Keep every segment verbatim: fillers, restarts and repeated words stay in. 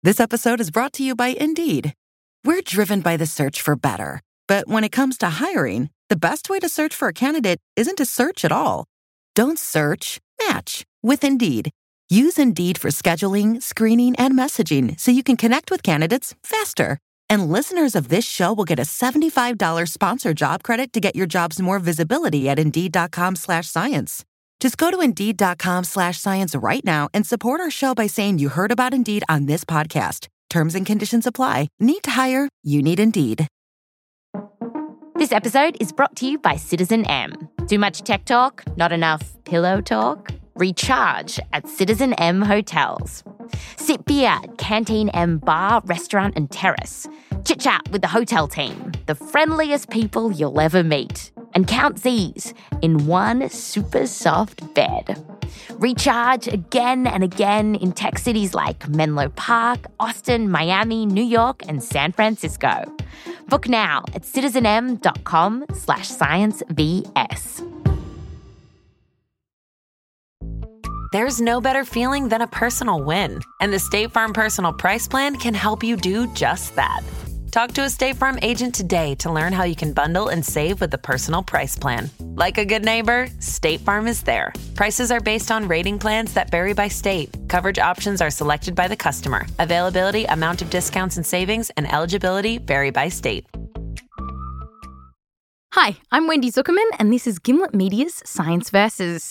This episode is brought to you by Indeed. We're driven by the search for better. But when it comes to hiring, the best way to search for a candidate isn't to search at all. Don't search, match with Indeed. Use Indeed for scheduling, screening, and messaging so you can connect with candidates faster. And listeners of this show will get a seventy-five dollars sponsored job credit to get your jobs more visibility at Indeed.com slash science. Just go to Indeed.com slash science right now and support our show by saying you heard about Indeed on this podcast. Terms and conditions apply. Need to hire? You need Indeed. This episode is brought to you by Citizen M. Too much tech talk? Not enough pillow talk? Recharge at Citizen M hotels. Sip beer at Canteen M bar, restaurant and terrace. Chit chat with the hotel team, the friendliest people you'll ever meet. And count Z's in one super soft bed. Recharge again and again in tech cities like Menlo Park, Austin, Miami, New York, and San Francisco. Book now at citizenm.com slash sciencevs. There's no better feeling than a personal win, and the State Farm Personal Price Plan can help you do just that. Talk to a State Farm agent today to learn how you can bundle and save with the Personal Price Plan. Like a good neighbor, State Farm is there. Prices are based on rating plans that vary by state. Coverage options are selected by the customer. Availability, amount of discounts and savings, and eligibility vary by state. Hi, I'm Wendy Zuckerman, and this is Gimlet Media's Science Versus.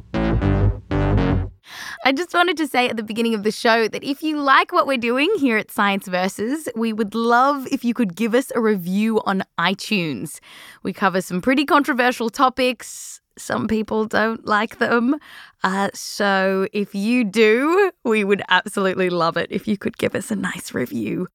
I just wanted to say at the beginning of the show that if you like what we're doing here at Science Versus, we would love if you could give us a review on iTunes. We cover some pretty controversial topics. Some people don't like them. Uh, so if you do, we would absolutely love it if you could give us a nice review.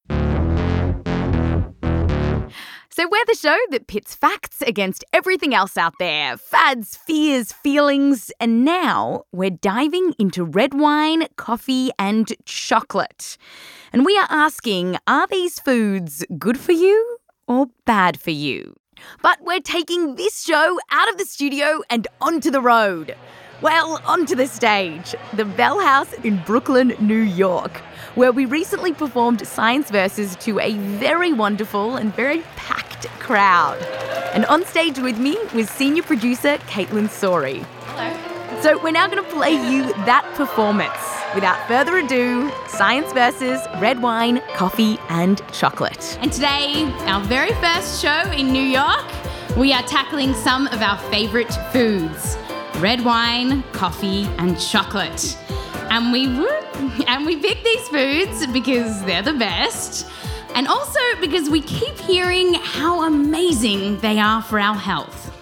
So we're the show that pits facts against everything else out there. Fads, fears, feelings. And now we're diving into red wine, coffee and chocolate. And we are asking, are these foods good for you or bad for you? But we're taking this show out of the studio and onto the road. Well, onto the stage, the Bell House in Brooklyn, New York, where we recently performed Science Versus to a very wonderful and very packed crowd. And on stage with me was senior producer Caitlin Sori. Hello. So we're now going to play you that performance. Without further ado, Science Versus red wine, coffee and chocolate. And today, our very first show in New York, we are tackling some of our favourite foods. Red wine, coffee and chocolate. And we and we pick these foods because they're the best, and also because we keep hearing how amazing they are for our health.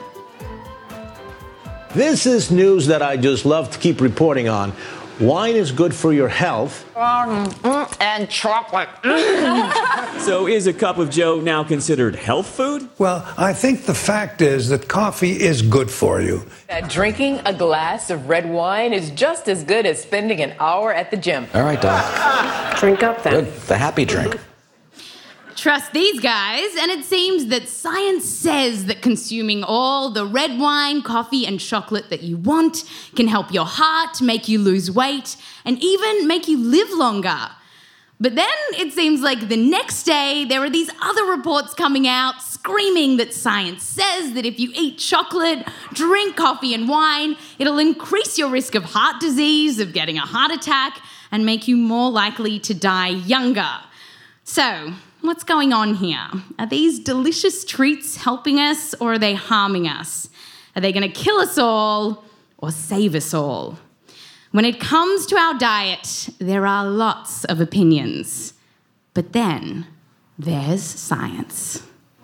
This is news that I just love to keep reporting on. Wine is good for your health. Um, mm, and chocolate. So is a cup of joe now considered health food? Well, I think the fact is that coffee is good for you. That drinking a glass of red wine is just as good as spending an hour at the gym. All right, Doc. Drink up then. Good. The happy drink. Trust these guys, and it seems that science says that consuming all the red wine, coffee and chocolate that you want can help your heart, make you lose weight, and even make you live longer. But then it seems like the next day there are these other reports coming out screaming that science says that if you eat chocolate, drink coffee and wine, it'll increase your risk of heart disease, of getting a heart attack, and make you more likely to die younger. So, what's going on here? Are these delicious treats helping us or are they harming us? Are they going to kill us all or save us all? When it comes to our diet, there are lots of opinions. But then there's science.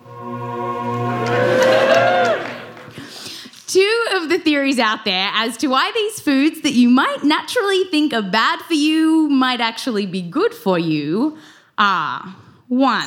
Two of the theories out there as to why these foods that you might naturally think are bad for you might actually be good for you are: one,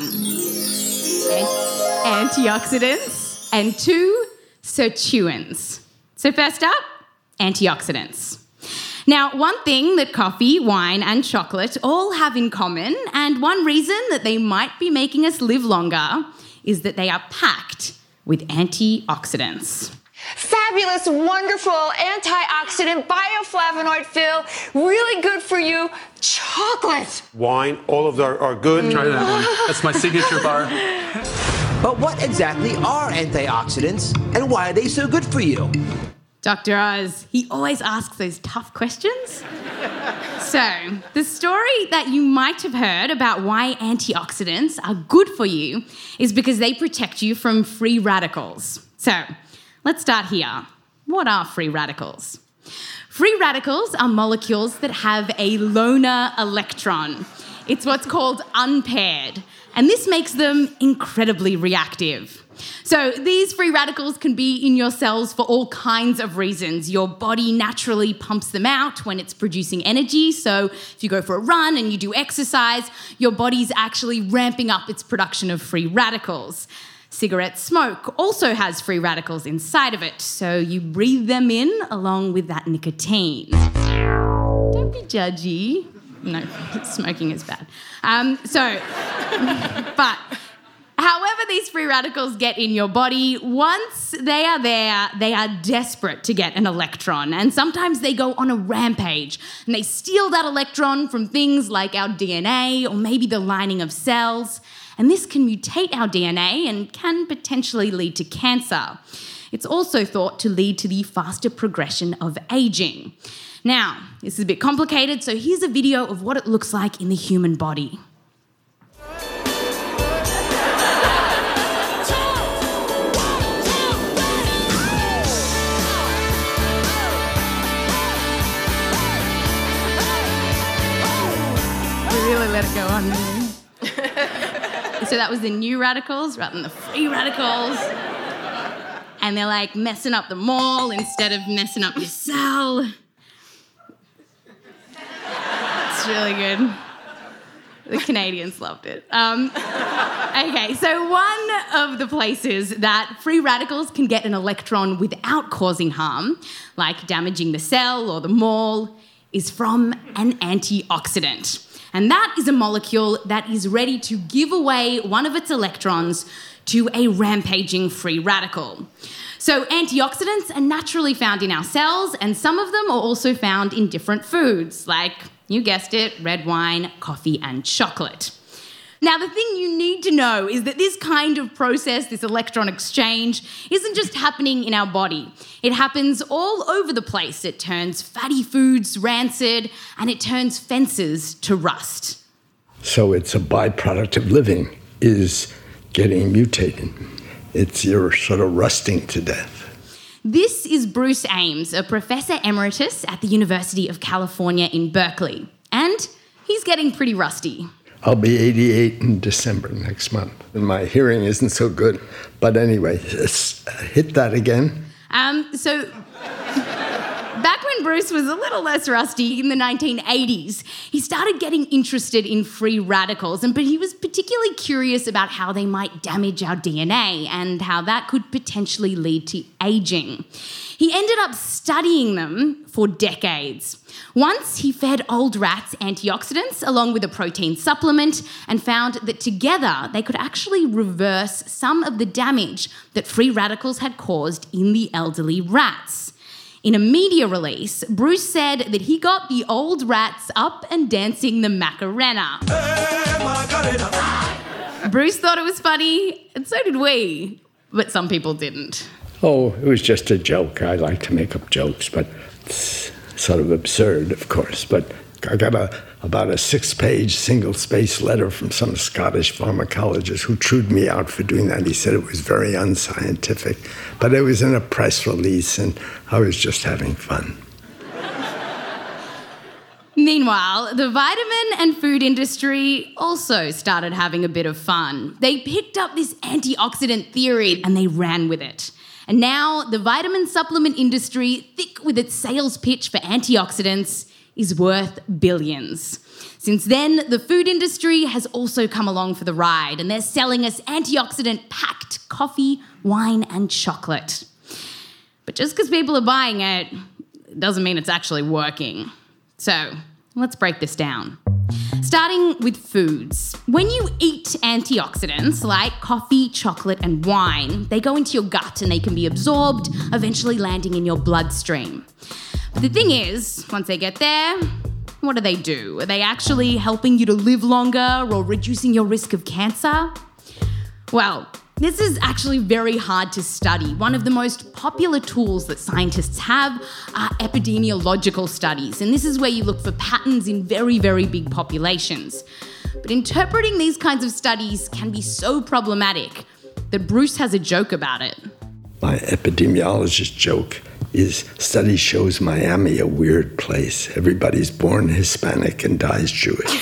antioxidants, and two, sirtuins. So first up, antioxidants. Now, one thing that coffee, wine, and chocolate all have in common, and one reason that they might be making us live longer, is that they are packed with antioxidants. Fat fabulous, wonderful, antioxidant, bioflavonoid fill, really good for you chocolate. Wine, all of them are, are good. Try that one. That's my signature bar. But what exactly are antioxidants and why are they so good for you? Doctor Oz, he always asks those tough questions. So, the story that you might have heard about why antioxidants are good for you is because they protect you from free radicals. So, let's start here. What are free radicals? Free radicals are molecules that have a loner electron. It's what's called unpaired, and this makes them incredibly reactive. So these free radicals can be in your cells for all kinds of reasons. Your body naturally pumps them out when it's producing energy. So if you go for a run and you do exercise, your body's actually ramping up its production of free radicals. Cigarette smoke also has free radicals inside of it, so you breathe them in along with that nicotine. Don't be judgy. No, smoking is bad. Um, so, but... However these free radicals get in your body, once they are there, they are desperate to get an electron. And sometimes they go on a rampage and they steal that electron from things like our D N A or maybe the lining of cells. And this can mutate our D N A and can potentially lead to cancer. It's also thought to lead to the faster progression of aging. Now, this is a bit complicated, so here's a video of what it looks like in the human body. Really let it go on me. So that was the new radicals rather than the free radicals. And they're like messing up the mall instead of messing up your cell. It's really good. The Canadians loved it. Um, okay, so one of the places that free radicals can get an electron without causing harm, like damaging the cell or the mall, is from an antioxidant. And that is a molecule that is ready to give away one of its electrons to a rampaging free radical. So antioxidants are naturally found in our cells, and some of them are also found in different foods, like, you guessed it, red wine, coffee, and chocolate. Now, the thing you need to know is that this kind of process, this electron exchange, isn't just happening in our body. It happens all over the place. It turns fatty foods rancid, and it turns fences to rust. So it's a byproduct of living, is getting mutated. It's you're sort of rusting to death. This is Bruce Ames, a professor emeritus at the University of California in Berkeley. And he's getting pretty rusty. I'll be eighty-eight in December next month, and my hearing isn't so good. But anyway, hit that again. Um, so, back when Bruce was a little less rusty in the nineteen eighties, he started getting interested in free radicals, and but he was particularly curious about how they might damage our D N A and how that could potentially lead to aging. He ended up studying them for decades. Once he fed old rats antioxidants along with a protein supplement and found that together they could actually reverse some of the damage that free radicals had caused in the elderly rats. In a media release, Bruce said that he got the old rats up and dancing the Macarena. Bruce thought it was funny, and so did we, but some people didn't. Oh, it was just a joke. I like to make up jokes, but it's sort of absurd, of course. But I got a, about a six-page, single-space letter from some Scottish pharmacologist who chewed me out for doing that. He said it was very unscientific. But it was in a press release, and I was just having fun. Meanwhile, the vitamin and food industry also started having a bit of fun. They picked up this antioxidant theory and they ran with it. And now the vitamin supplement industry, thick with its sales pitch for antioxidants, is worth billions. Since then, the food industry has also come along for the ride, and they're selling us antioxidant-packed coffee, wine, and chocolate. But just because people are buying it doesn't mean it's actually working. So let's break this down. Starting with foods. When you eat antioxidants like coffee, chocolate and wine, they go into your gut and they can be absorbed, eventually landing in your bloodstream. But the thing is, once they get there, what do they do? Are they actually helping you to live longer or reducing your risk of cancer? Well, this is actually very hard to study. One of the most popular tools that scientists have are epidemiological studies, and this is where you look for patterns in very, very big populations. But interpreting these kinds of studies can be so problematic that Bruce has a joke about it. My epidemiologist joke is study shows Miami a weird place. Everybody's born Hispanic and dies Jewish.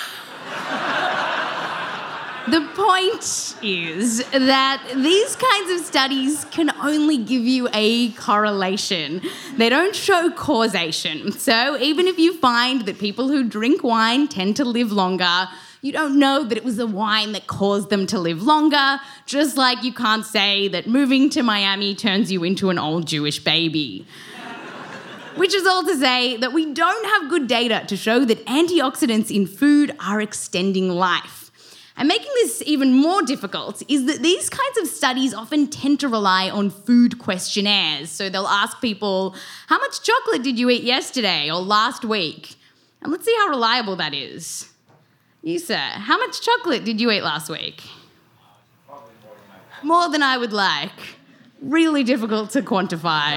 The point is that these kinds of studies can only give you a correlation. They don't show causation. So even if you find that people who drink wine tend to live longer, you don't know that it was the wine that caused them to live longer, just like you can't say that moving to Miami turns you into an old Jewish baby. Which is all to say that we don't have good data to show that antioxidants in food are extending life. And making this even more difficult is that these kinds of studies often tend to rely on food questionnaires. So they'll ask people, how much chocolate did you eat yesterday or last week? And let's see how reliable that is. You, sir, how much chocolate did you eat last week? More than I would like. Really difficult to quantify.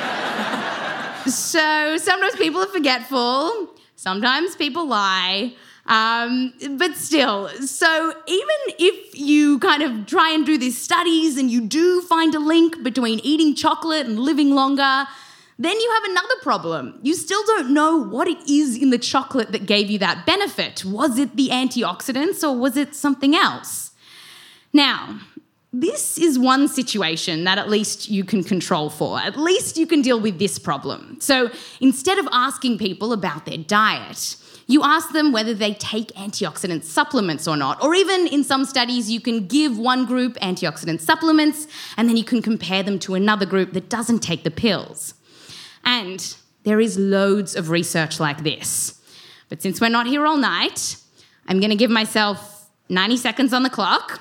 So sometimes people are forgetful. Sometimes people lie. Um, but still, so even if you kind of try and do these studies and you do find a link between eating chocolate and living longer, then you have another problem. You still don't know what it is in the chocolate that gave you that benefit. Was it the antioxidants or was it something else? Now, this is one situation that at least you can control for. At least you can deal with this problem. So instead of asking people about their diet, you ask them whether they take antioxidant supplements or not. Or even in some studies, you can give one group antioxidant supplements and then you can compare them to another group that doesn't take the pills. And there is loads of research like this. But since we're not here all night, I'm going to give myself ninety seconds on the clock.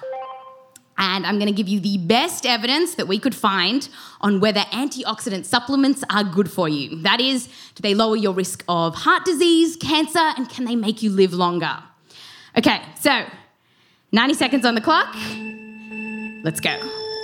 And I'm going to give you the best evidence that we could find on whether antioxidant supplements are good for you. That is, do they lower your risk of heart disease, cancer, and can they make you live longer? Okay, so ninety seconds on the clock. Let's go.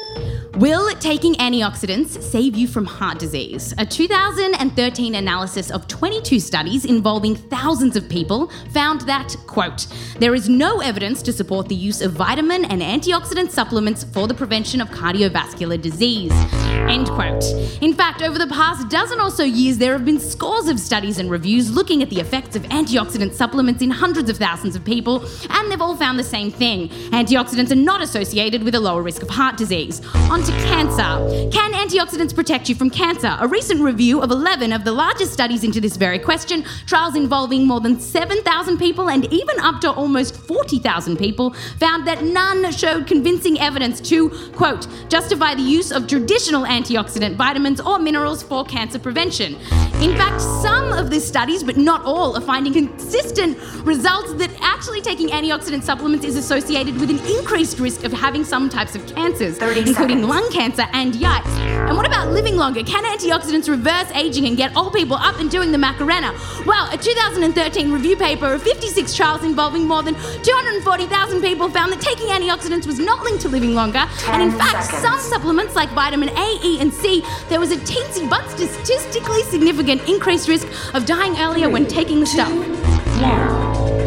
Will taking antioxidants save you from heart disease? A two thousand thirteen analysis of twenty-two studies involving thousands of people found that, quote, there is no evidence to support the use of vitamin and antioxidant supplements for the prevention of cardiovascular disease, end quote. In fact, over the past dozen or so years, there have been scores of studies and reviews looking at the effects of antioxidant supplements in hundreds of thousands of people, and they've all found the same thing. Antioxidants are not associated with a lower risk of heart disease. On to cancer. Can antioxidants protect you from cancer? A recent review of eleven of the largest studies into this very question, trials involving more than seven thousand people and even up to almost forty thousand people, found that none showed convincing evidence to, quote, justify the use of traditional antioxidant vitamins or minerals for cancer prevention. In fact, some of these studies, but not all, are finding consistent results that actually taking antioxidant supplements is associated with an increased risk of having some types of cancers, including seconds. lung cancer and yikes. And what about living longer? Can antioxidants reverse aging and get old people up and doing the Macarena? Well, a two thousand thirteen review paper of fifty-six trials involving more than two hundred forty thousand people found that taking antioxidants was not linked to living longer. And in fact, seconds. some supplements like vitamin A, E, and C, there was a teensy but statistically significant increased risk of dying earlier Three, when taking the two, stuff. One.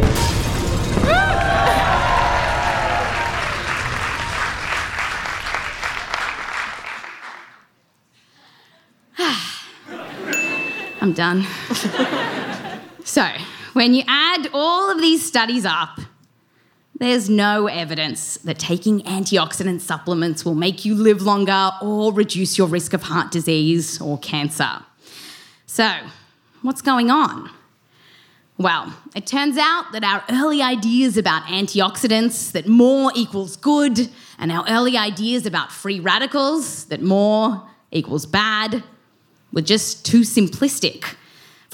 I'm done. So, when you add all of these studies up, there's no evidence that taking antioxidant supplements will make you live longer or reduce your risk of heart disease or cancer. So, what's going on? Well, it turns out that our early ideas about antioxidants, that more equals good, and our early ideas about free radicals, that more equals bad, were just too simplistic.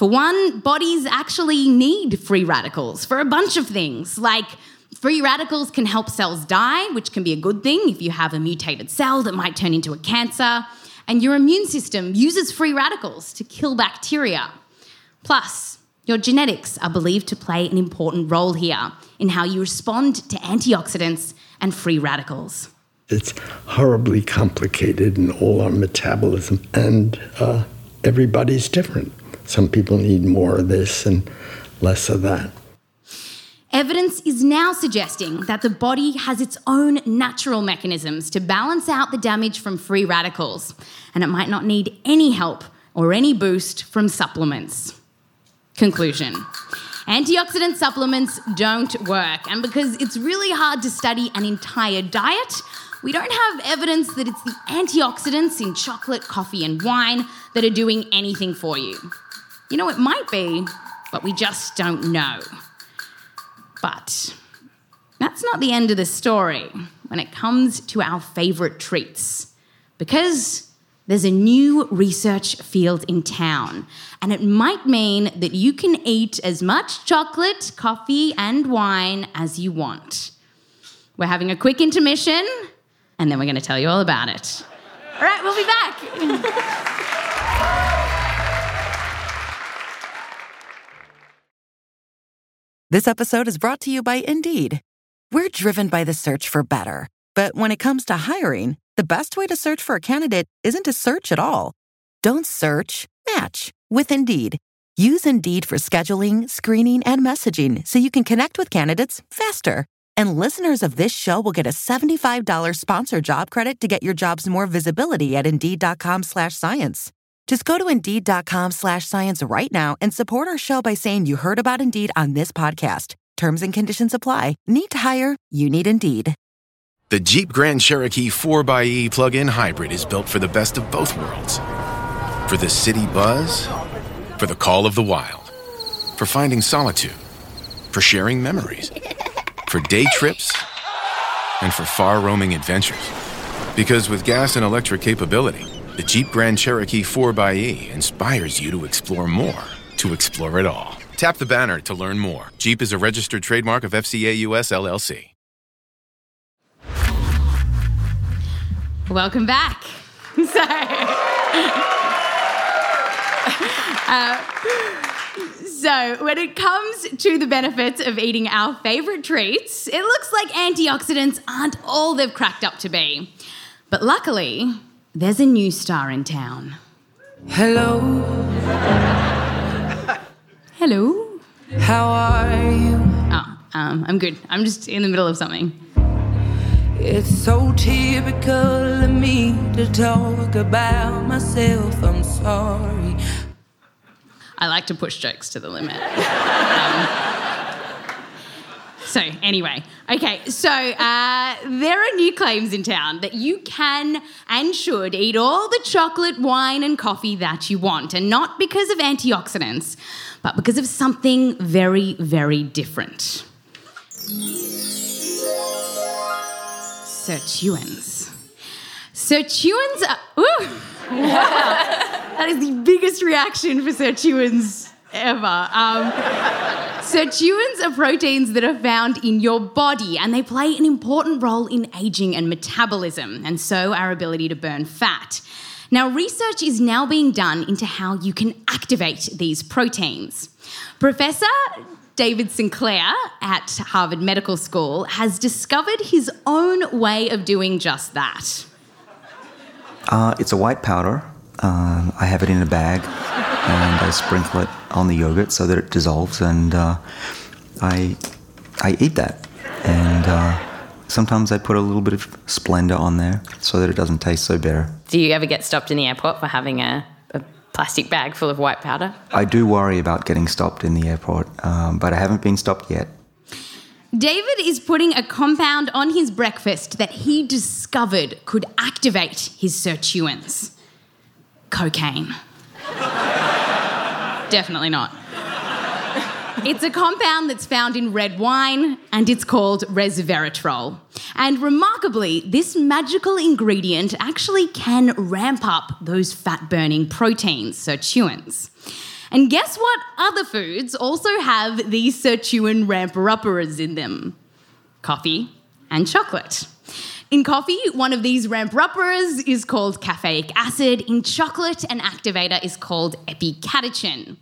For one, bodies actually need free radicals for a bunch of things, like free radicals can help cells die, which can be a good thing if you have a mutated cell that might turn into a cancer, and your immune system uses free radicals to kill bacteria. Plus, your genetics are believed to play an important role here in how you respond to antioxidants and free radicals. It's horribly complicated in all our metabolism, and uh, everybody's different. Some people need more of this and less of that. Evidence is now suggesting that the body has its own natural mechanisms to balance out the damage from free radicals, and it might not need any help or any boost from supplements. Conclusion. Antioxidant supplements don't work, and because it's really hard to study an entire diet, we don't have evidence that it's the antioxidants in chocolate, coffee and wine that are doing anything for you. You know, it might be, but we just don't know. But that's not the end of the story when it comes to our favourite treats, because there's a new research field in town, and it might mean that you can eat as much chocolate, coffee and wine as you want. We're having a quick intermission, and then we're going to tell you all about it. All right, we'll be back. This episode is brought to you by Indeed. We're driven by the search for better, but when it comes to hiring, the best way to search for a candidate isn't to search at all. Don't search, match with Indeed. Use Indeed for scheduling, screening, and messaging so you can connect with candidates faster. And listeners of this show will get a seventy-five dollars sponsored job credit to get your jobs more visibility at Indeed.com slash science. Just go to Indeed.com slash science right now and support our show by saying you heard about Indeed on this podcast. Terms and conditions apply. Need to hire? You need Indeed. The Jeep Grand Cherokee four by E plug-in hybrid is built for the best of both worlds. For the city buzz, for the call of the wild, for finding solitude, for sharing memories, for day trips, and for far-roaming adventures. Because with gas and electric capability, the Jeep Grand Cherokee four by E inspires you to explore more, to explore it all. Tap the banner to learn more. Jeep is a registered trademark of F C A U S L L C. Welcome back. So, uh, so when it comes to the benefits of eating our favourite treats, it looks like antioxidants aren't all they've cracked up to be. But luckily, there's a new star in town. Hello. Hello. How are you? Oh, um, I'm good. I'm just in the middle of something. It's so typical of me to talk about myself. I'm sorry. I like to push jokes to the limit. um, so anyway, okay, so uh, there are new claims in town that you can and should eat all the chocolate, wine and coffee that you want, and not because of antioxidants, but because of something very, very different. Sirtuins. Sirtuins are... Ooh, wow. That is the biggest reaction for sirtuins ever. Um, sirtuins are proteins that are found in your body, and they play an important role in ageing and metabolism, and so our ability to burn fat. Now, research is now being done into how you can activate these proteins. Professor David Sinclair at Harvard Medical School has discovered his own way of doing just that. Uh, it's a white powder. Uh, I have it in a bag and I sprinkle it on the yogurt so that it dissolves, and uh, I I eat that. And uh, sometimes I put a little bit of Splenda on there so that it doesn't taste so bitter. Do you ever get stopped in the airport for having a, a plastic bag full of white powder? I do worry about getting stopped in the airport, um, but I haven't been stopped yet. David is putting a compound on his breakfast that he discovered could activate his sirtuins. Cocaine. Definitely not. It's a compound that's found in red wine, and it's called resveratrol. And remarkably, this magical ingredient actually can ramp up those fat-burning proteins, sirtuins. And guess what other foods also have these sirtuin ramper-uppers in them? Coffee and chocolate. In coffee, one of these ramper-uppers is called caffeic acid. In chocolate, an activator is called epicatechin.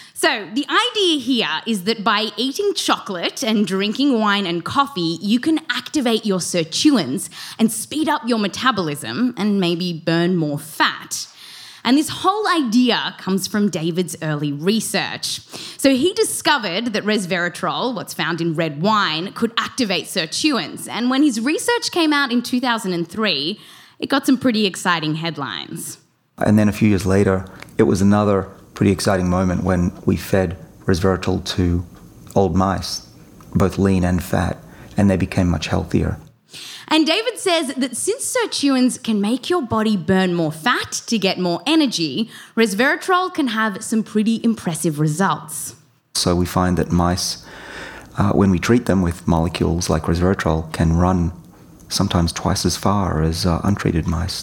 So the idea here is that by eating chocolate and drinking wine and coffee, you can activate your sirtuins and speed up your metabolism and maybe burn more fat. And this whole idea comes from David's early research. So he discovered that resveratrol, what's found in red wine, could activate sirtuins. And when his research came out in two thousand three, it got some pretty exciting headlines. And then a few years later, it was another pretty exciting moment when we fed resveratrol to old mice, both lean and fat, and they became much healthier. And David says that since sirtuins can make your body burn more fat to get more energy, resveratrol can have some pretty impressive results. So we find that mice, uh, when we treat them with molecules like resveratrol, can run sometimes twice as far as uh, untreated mice.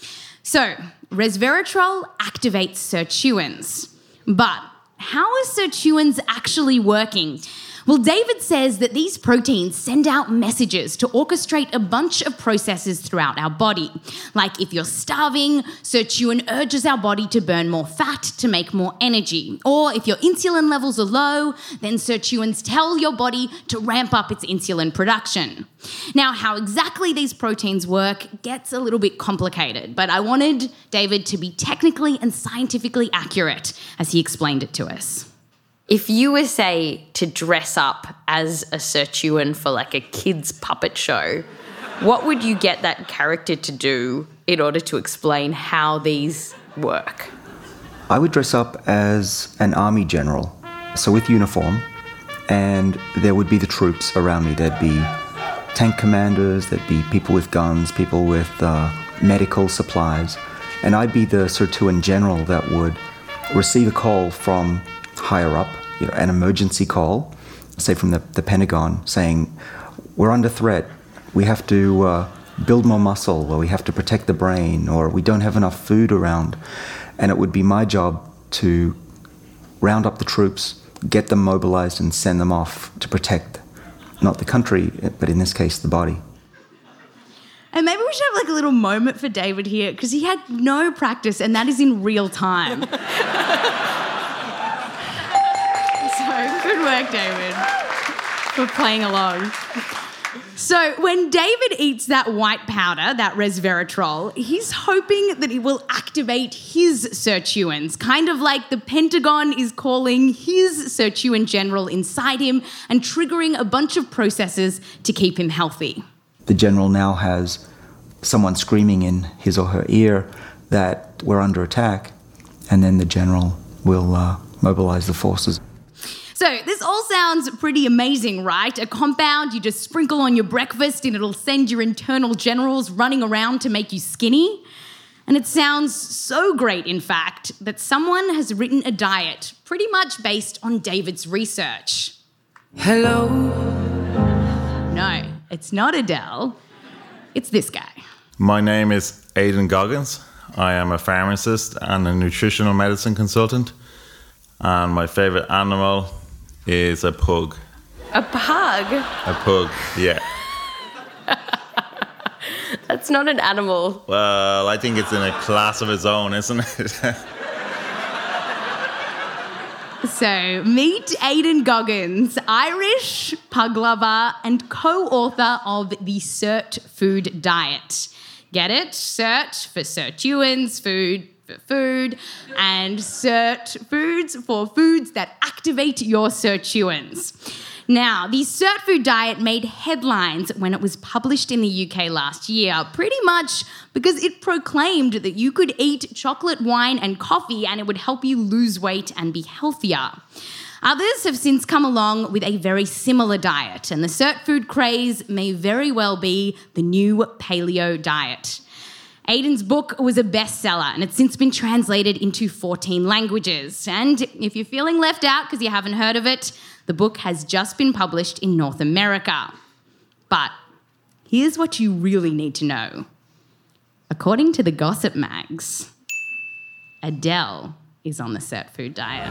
So, resveratrol activates sirtuins. But how are sirtuins actually working? Well, David says that these proteins send out messages to orchestrate a bunch of processes throughout our body. Like if you're starving, sirtuin urges our body to burn more fat to make more energy. Or if your insulin levels are low, then sirtuins tell your body to ramp up its insulin production. Now, how exactly these proteins work gets a little bit complicated, but I wanted David to be technically and scientifically accurate as he explained it to us. If you were, say, to dress up as a sirtuin for like a kid's puppet show, what would you get that character to do in order to explain how these work? I would dress up as an army general, so with uniform, and there would be the troops around me. There'd be tank commanders, there'd be people with guns, people with uh, medical supplies, and I'd be the sirtuin general that would receive a call from higher up, you know, an emergency call, say from the, the Pentagon, saying, we're under threat, we have to uh, build more muscle, or we have to protect the brain, or we don't have enough food around. And it would be my job to round up the troops, get them mobilized and send them off to protect not the country, but in this case, the body. And maybe we should have like a little moment for David here, because he had no practice, and that is in real time. Good work, David, for playing along. So when David eats that white powder, that resveratrol, he's hoping that it will activate his sirtuins, kind of like the Pentagon is calling his sirtuin general inside him and triggering a bunch of processes to keep him healthy. The general now has someone screaming in his or her ear that we're under attack, and then the general will uh, mobilize the forces. So this all sounds pretty amazing, right? A compound you just sprinkle on your breakfast and it'll send your internal generals running around to make you skinny. And it sounds so great, in fact, that someone has written a diet pretty much based on David's research. Hello? No, it's not Adele. It's this guy. My name is Aidan Goggins. I am a pharmacist and a nutritional medicine consultant. And my favourite animal is a pug. A pug? A pug, yeah. That's not an animal. Well, I think it's in a class of its own, isn't it? So, meet Aidan Goggins, Irish pug lover and co-author of the Sirt Food Diet. Get it? Sirt for sirtuins, food for food, and Sirt foods for foods that activate your sirtuins. Now, the Sirt Food Diet made headlines when it was published in the U K last year, pretty much because it proclaimed that you could eat chocolate, wine, and coffee and it would help you lose weight and be healthier. Others have since come along with a very similar diet, and the Sirt Food craze may very well be the new paleo diet. Aidan's book was a bestseller, and it's since been translated into fourteen languages. And if you're feeling left out because you haven't heard of it, the book has just been published in North America. But here's what you really need to know. According to the Gossip Mags, Adele is on the Cert Food diet.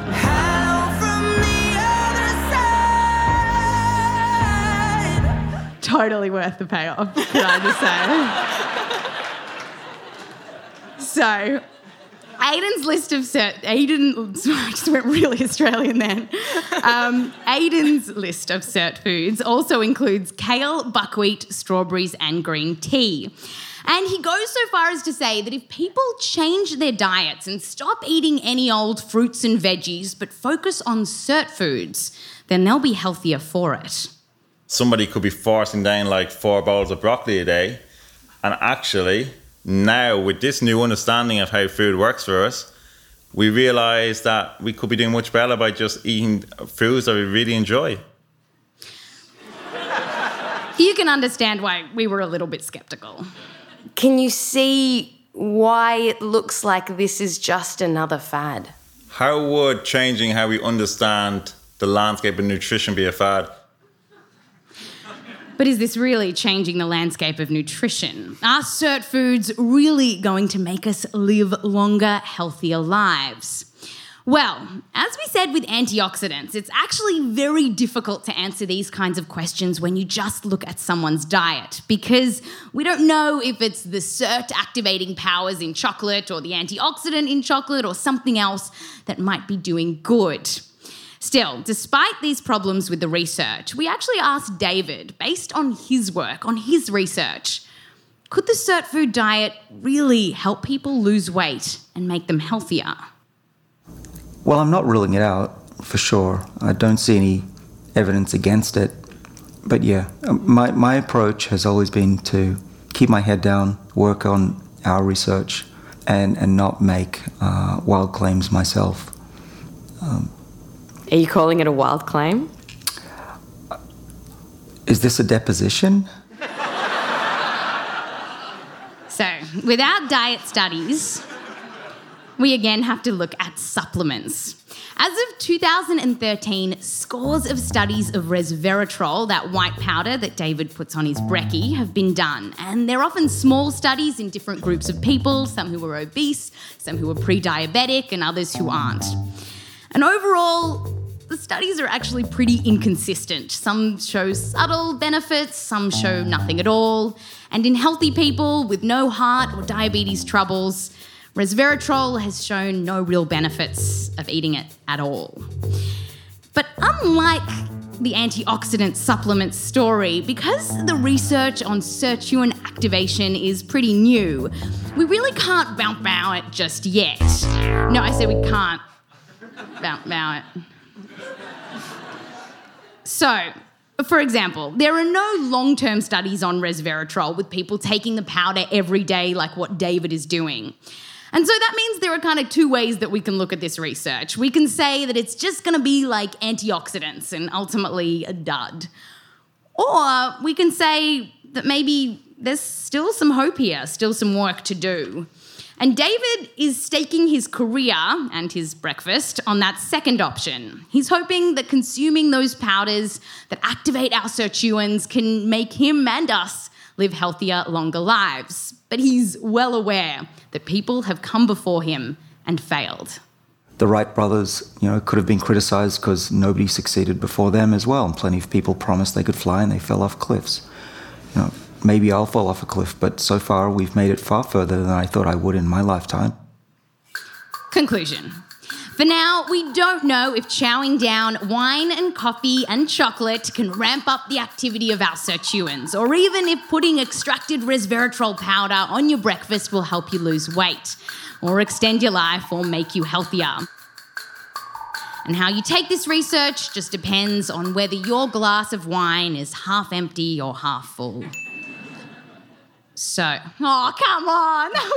Totally worth the payoff, can I just say? So, Aidan's list of cert... Aidan... Sorry, I just went really Australian then. Um, Aidan's list of cert foods also includes kale, buckwheat, strawberries and green tea. And he goes so far as to say that if people change their diets and stop eating any old fruits and veggies but focus on cert foods, then they'll be healthier for it. Somebody could be forcing down like four bowls of broccoli a day, and actually... Now, with this new understanding of how food works for us, we realise that we could be doing much better by just eating foods that we really enjoy. You can understand why we were a little bit sceptical. Can you see why it looks like this is just another fad? How would changing how we understand the landscape of nutrition be a fad? But is this really changing the landscape of nutrition? Are cert foods really going to make us live longer, healthier lives? Well, as we said with antioxidants, it's actually very difficult to answer these kinds of questions when you just look at someone's diet, because we don't know if it's the cert activating powers in chocolate or the antioxidant in chocolate or something else that might be doing good. Still, despite these problems with the research, we actually asked David, based on his work, on his research, could the cert food diet really help people lose weight and make them healthier? Well, I'm not ruling it out, for sure. I don't see any evidence against it. But yeah, my, my approach has always been to keep my head down, work on our research, and, and not make uh, wild claims myself. Um, Are you calling it a wild claim? Is this a deposition? So, without diet studies, we again have to look at supplements. As of two thousand thirteen, scores of studies of resveratrol, that white powder that David puts on his brekkie, have been done. And they're often small studies in different groups of people, some who are obese, some who are pre-diabetic, and others who aren't. And overall, the studies are actually pretty inconsistent. Some show subtle benefits, some show nothing at all. And in healthy people with no heart or diabetes troubles, resveratrol has shown no real benefits of eating it at all. But unlike the antioxidant supplement story, because the research on sirtuin activation is pretty new, we really can't bow bow it just yet. No, I said we can't bow bow it. So, for example, there are no long-term studies on resveratrol with people taking the powder every day like what David is doing. And so that means there are kind of two ways that we can look at this research. We can say that it's just going to be like antioxidants and ultimately a dud. Or we can say that maybe there's still some hope here, still some work to do. And David is staking his career and his breakfast on that second option. He's hoping that consuming those powders that activate our sirtuins can make him and us live healthier, longer lives. But he's well aware that people have come before him and failed. The Wright brothers, you know, could have been criticised because nobody succeeded before them as well, and plenty of people promised they could fly and they fell off cliffs. You know, maybe I'll fall off a cliff, but so far we've made it far further than I thought I would in my lifetime. Conclusion. For now, we don't know if chowing down wine and coffee and chocolate can ramp up the activity of our sirtuins, or even if putting extracted resveratrol powder on your breakfast will help you lose weight, or extend your life, or make you healthier. And how you take this research just depends on whether your glass of wine is half empty or half full. So, oh, come on, that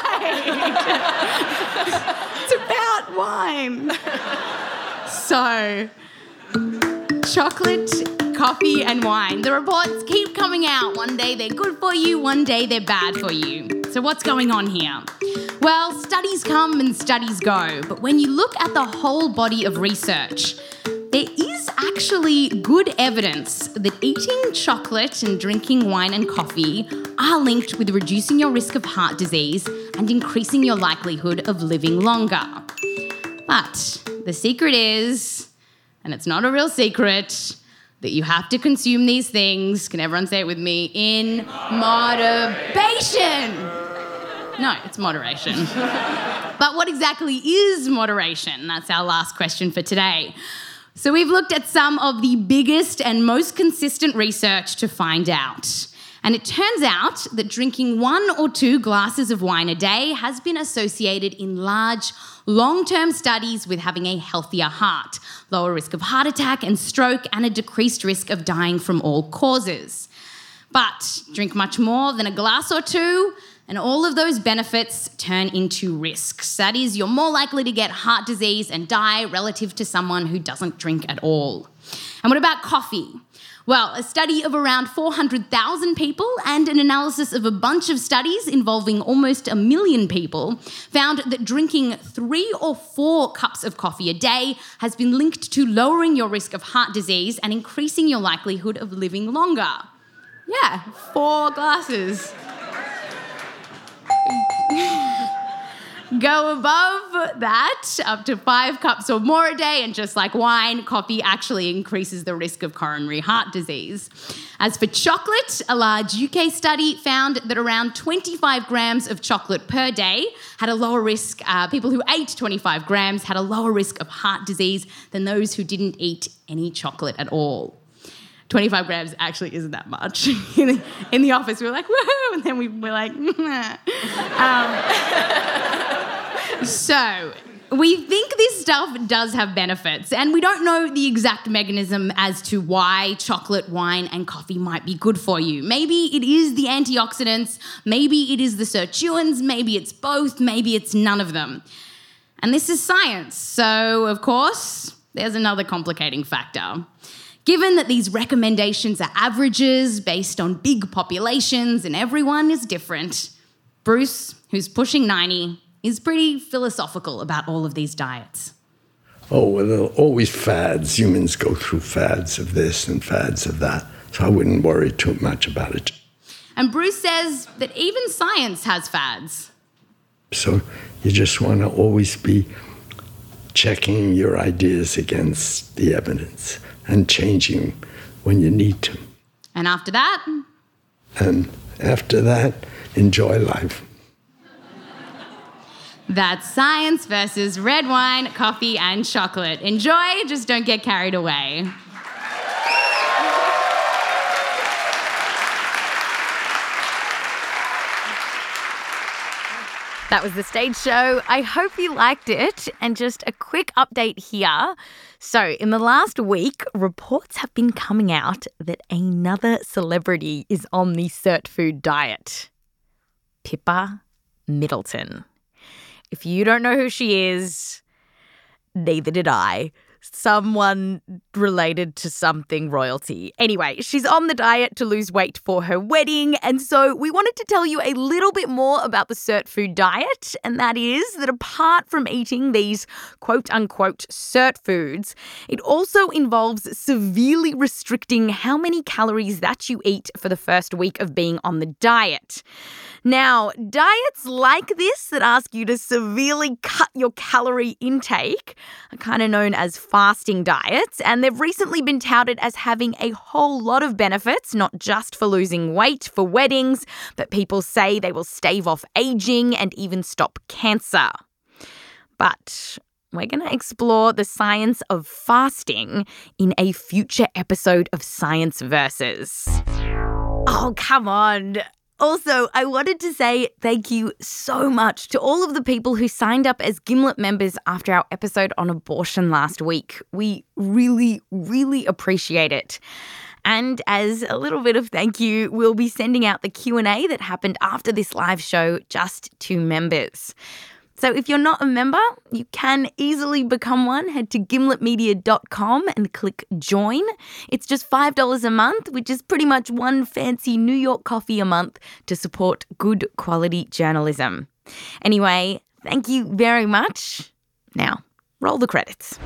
was great. It's about wine. So, chocolate, coffee and wine. The reports keep coming out. One day they're good for you, one day they're bad for you. So what's going on here? Well, studies come and studies go, but when you look at the whole body of research, there is actually good evidence that eating chocolate and drinking wine and coffee are linked with reducing your risk of heart disease and increasing your likelihood of living longer. But the secret is, and it's not a real secret, that you have to consume these things, can everyone say it with me, in moderation. No, it's moderation. But what exactly is moderation? That's our last question for today. So we've looked at some of the biggest and most consistent research to find out. And it turns out that drinking one or two glasses of wine a day has been associated in large, long-term studies with having a healthier heart, lower risk of heart attack and stroke, and a decreased risk of dying from all causes. But drink much more than a glass or two, and all of those benefits turn into risks. That is, you're more likely to get heart disease and die relative to someone who doesn't drink at all. And what about coffee? Well, a study of around four hundred thousand people and an analysis of a bunch of studies involving almost a million people found that drinking three or four cups of coffee a day has been linked to lowering your risk of heart disease and increasing your likelihood of living longer. Yeah, four glasses. Go above that, up to five cups or more a day, and just like wine, coffee actually increases the risk of coronary heart disease. As for chocolate, a large U K study found that around twenty-five grams of chocolate per day had a lower risk, uh, people who ate twenty-five grams had a lower risk of heart disease than those who didn't eat any chocolate at all. twenty-five grams actually isn't that much. in, the, in the office, we were like, woohoo, and then we were like, um, so we think this stuff does have benefits, and we don't know the exact mechanism as to why chocolate, wine, and coffee might be good for you. Maybe it is the antioxidants, maybe it is the sirtuins, maybe it's both, maybe it's none of them. And this is science, so of course, there's another complicating factor. Given that these recommendations are averages based on big populations and everyone is different, Bruce, who's pushing ninety, is pretty philosophical about all of these diets. Oh, well, there are always fads. Humans go through fads of this and fads of that, so I wouldn't worry too much about it. And Bruce says that even science has fads. So you just want to always be checking your ideas against the evidence and changing when you need to. And after that? And after that, enjoy life. That's science versus red wine, coffee, and chocolate. Enjoy, just don't get carried away. That was the stage show. I hope you liked it. And just a quick update here. So in the last week, reports have been coming out that another celebrity is on the Cert Food diet. Pippa Middleton. If you don't know who she is, neither did I. Someone related to something royalty. Anyway, she's on the diet to lose weight for her wedding, and so we wanted to tell you a little bit more about the Cert Food diet, and that is that apart from eating these quote-unquote Cert foods, it also involves severely restricting how many calories that you eat for the first week of being on the diet. Now, diets like this that ask you to severely cut your calorie intake are kind of known as fasting diets, and they've recently been touted as having a whole lot of benefits, not just for losing weight for weddings, but people say they will stave off aging and even stop cancer. But we're going to explore the science of fasting in a future episode of Science Versus. Oh, come on. Also, I wanted to say thank you so much to all of the people who signed up as Gimlet members after our episode on abortion last week. We really, really appreciate it. And as a little bit of thank you, we'll be sending out the Q and A that happened after this live show just to members. So if you're not a member, you can easily become one. Head to gimlet media dot com and click join. It's just five dollars a month, which is pretty much one fancy New York coffee a month to support good quality journalism. Anyway, thank you very much. Now, roll the credits.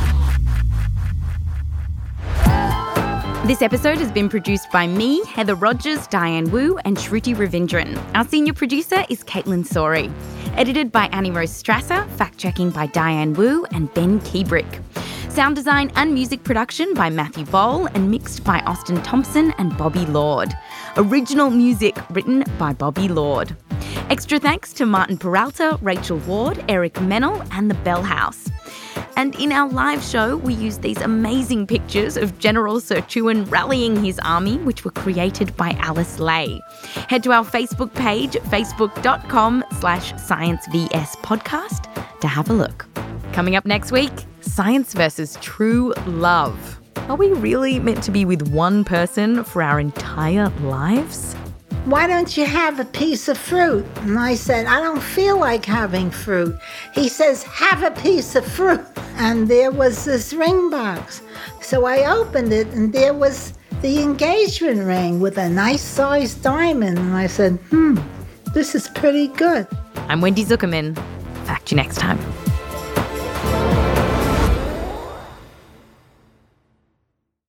This episode has been produced by me, Heather Rogers, Diane Wu, and Shruti Ravindran. Our senior producer is Caitlin Sori. Edited by Annie Rose Strasser, fact-checking by Diane Wu and Ben Keebrick. Sound design and music production by Matthew Boll and mixed by Austin Thompson and Bobby Lord. Original music written by Bobby Lord. Extra thanks to Martin Peralta, Rachel Ward, Eric Mennel and the Bell House. And in our live show, we used these amazing pictures of General Sir Chuan rallying his army, which were created by Alice Lay. Head to our Facebook page, facebook.com slash Science VS podcast to have a look. Coming up next week, science versus true love. Are we really meant to be with one person for our entire lives? Why don't you have a piece of fruit? And I said, I don't feel like having fruit. He says, have a piece of fruit. And there was this ring box. So I opened it and there was the engagement ring with a nice sized diamond. And I said, hmm, this is pretty good. I'm Wendy Zuckerman. Fact you next time.